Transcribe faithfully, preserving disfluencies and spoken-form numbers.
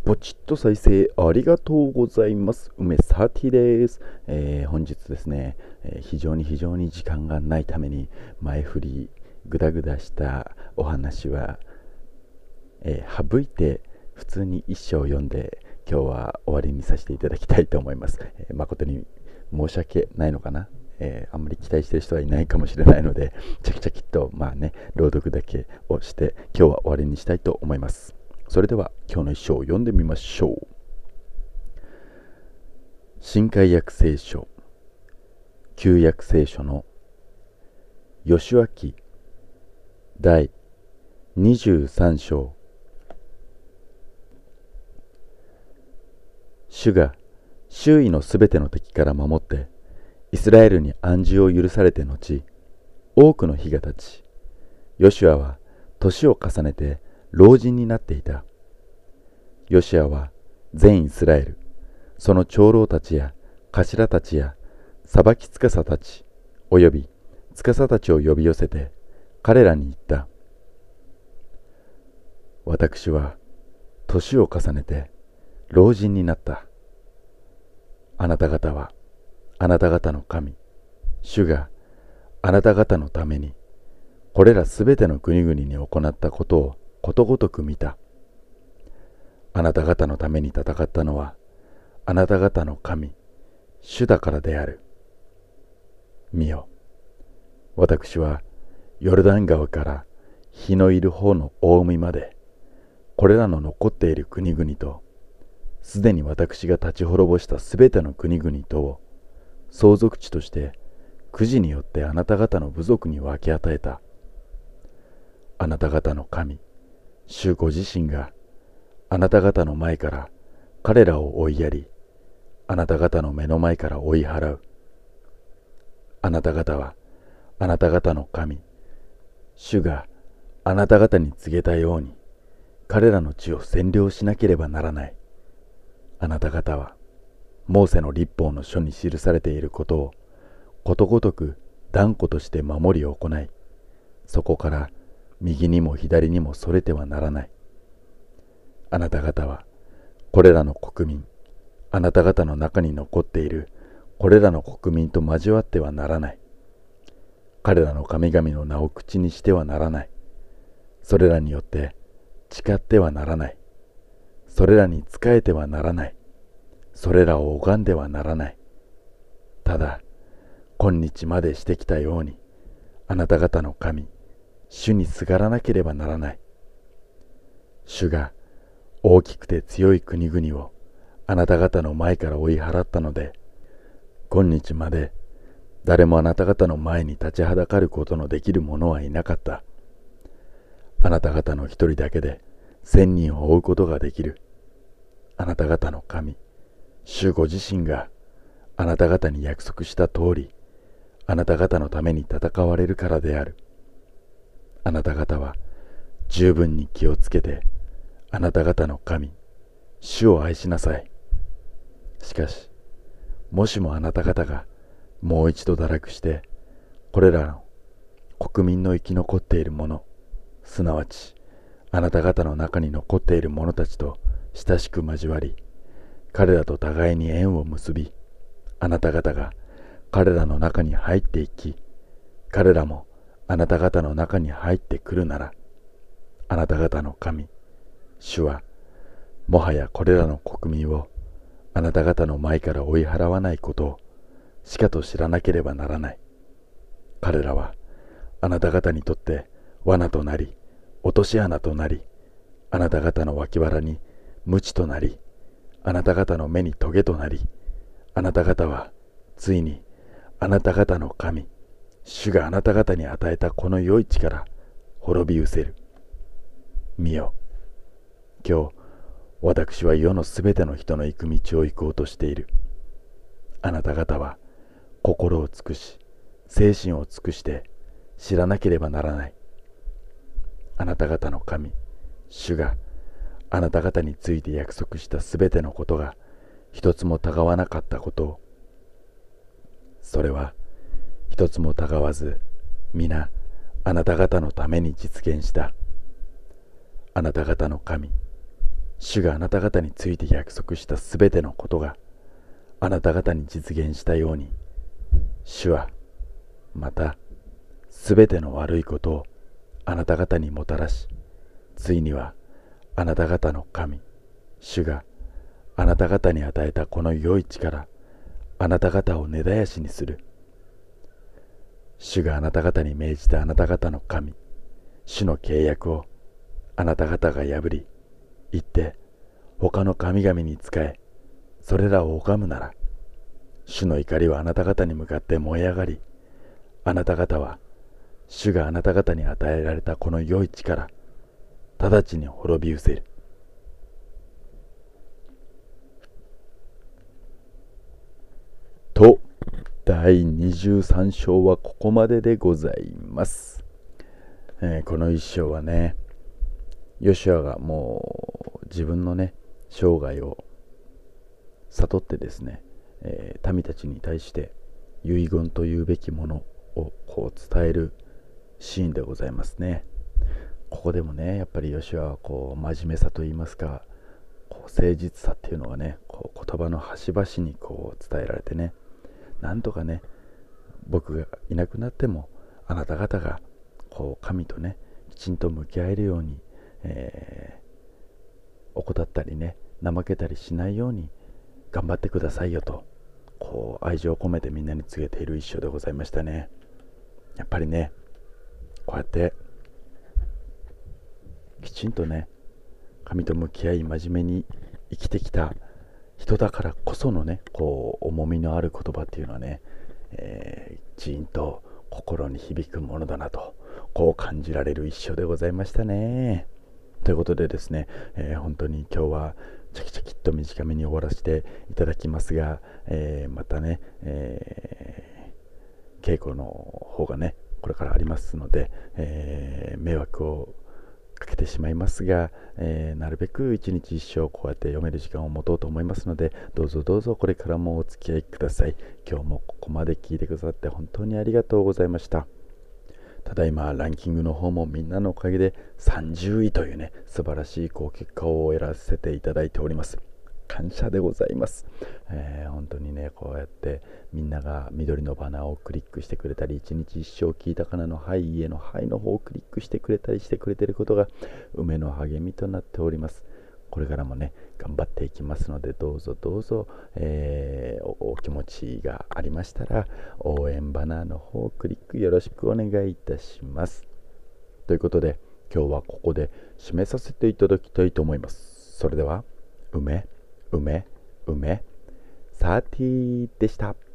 ポチッと再生ありがとうございます。梅サーティです。えー本日ですね、えー非常に非常に時間がないために前振りグダグダしたお話は、えー省いて普通に一章読んで今日は終わりにさせていただきたいと思います。えー誠に申し訳ないのかな。えーあんまり期待している人はいないかもしれないので、チャキチャキっとまあね朗読だけをして今日は終わりにしたいと思います。それでは今日の一章を読んでみましょう。新海約聖書、旧約聖書のヨシュア記第にじゅうさん章。主が周囲のすべての敵から守ってイスラエルに安住を許されて後、多くの日が経ち、ヨシュアは年を重ねて老人になっていた。ヨシュアは全イスラエル、その長老たちや頭たちや裁き司たちおよび司たちを呼び寄せて彼らに言った。私は年を重ねて老人になった。あなた方はあなた方の神、主があなた方のためにこれらすべての国々に行ったことをことごとく見た。あなた方のために戦ったのはあなた方の神、主だからである。見よ、私はヨルダン川から日のいる方の大海まで、これらの残っている国々と、すでに私が立ち滅ぼしたすべての国々とを、相続地としてくじによってあなた方の部族に分け与えた。あなた方の神、主ご自身が、あなた方の前から彼らを追いやり、あなた方の目の前から追い払う。あなた方はあなた方の神、主があなた方に告げたように、彼らの地を占領しなければならない。あなた方はモーセの律法の書に記されていることをことごとく断固として守り行い、そこから右にも左にもそれてはならない。あなた方はこれらの国民、あなた方の中に残っているこれらの国民と交わってはならない。彼らの神々の名を口にしてはならない。それらによって誓ってはならない。それらに仕えてはならない。それらを拝んではならない。ただ、今日までしてきたように、あなた方の神、主にすがらなければならない。主が大きくて強い国々をあなた方の前から追い払ったので、今日まで誰もあなた方の前に立ちはだかることのできる者はいなかった。あなた方の一人だけで千人を追うことができる。あなた方の神、主ご自身があなた方に約束した通り、あなた方のために戦われるからである。あなた方は十分に気をつけて、あなた方の神、主を愛しなさい。しかし、もしもあなた方がもう一度堕落して、これらの国民の生き残っている者、すなわちあなた方の中に残っている者たちと親しく交わり、彼らと互いに縁を結び、あなた方が彼らの中に入っていき、彼らもあなた方の中に入ってくるなら、あなた方の神、主はもはやこれらの国民をあなた方の前から追い払わないことをしかと知らなければならない。彼らはあなた方にとって罠となり、落とし穴となり、あなた方の脇腹に鞭となり、あなた方の目にトゲとなり、あなた方はついにあなた方の神、主があなた方に与えたこの良い地から滅び失せる。見よ、今日私は世のすべての人の行く道を行こうとしている。あなた方は心を尽くし、精神を尽くして知らなければならない。あなた方の神、主があなた方について約束したすべてのことが一つもたがわなかったことを。それは一つもたがわず、皆あなた方のために実現した。あなた方の神、 主があなた方について約束したすべてのことがあなた方に実現したように、主はまたすべての悪いことをあなた方にもたらし、ついにはあなた方の神、主があなた方に与えたこの良い力、あなた方を根絶やしにする。主があなた方に命じたあなた方の神、主の契約をあなた方が破り、行って他の神々に仕え、それらを拝むなら、主の怒りはあなた方に向かって燃え上がり、あなた方は主があなた方に与えられたこの良い力、直ちに滅び失せる。と、だいにじゅうさん章はここまででございます。えー、この一章はね、ヨシュアがもう自分のね、生涯を悟ってですね、えー、民たちに対して遺言というべきものをこう伝えるシーンでございますね。ここでもね、やっぱりヨシュアはこう真面目さといいますか、こう誠実さっていうのがね、こう言葉の端々にこう伝えられてね、なんとかね、僕がいなくなってもあなた方がこう神とね、きちんと向き合えるように、えー、怠ったりね、怠けたりしないように頑張ってくださいよと、こう愛情を込めてみんなに告げている一章でございましたね。やっぱりね、こうやってきちんとね、神と向き合い真面目に生きてきた人だからこそのね、こう重みのある言葉っていうのはね、えー、じーんと心に響くものだなと、こう感じられる一章でございましたね。ということでですね、えー、本当に今日はチャキチャキっと短めに終わらせていただきますが、えー、またね、えー、稽古の方がねこれからありますので、えー、迷惑をかけてしまいますが、えー、なるべく一日一生こうやって読める時間を持とうと思いますので、どうぞどうぞこれからもお付き合いください。今日もここまで聞いてくださって本当にありがとうございました。ただいまランキングの方もみんなのおかげでさんじゅういというね、素晴らしいこう結果を得らせていただいております。感謝でございます。えー、本当にね、こうやってみんなが緑のバナーをクリックしてくれたり、一日一生聞いたかなのはい家のはいの方をクリックしてくれたりしてくれていることが梅の励みとなっております。これからもね頑張っていきますので、どうぞどうぞ、えー、お, お気持ちがありましたら応援バナーの方をクリックよろしくお願いいたします。ということで今日はここで締めさせていただきたいと思います。それでは梅梅梅サーティーでした。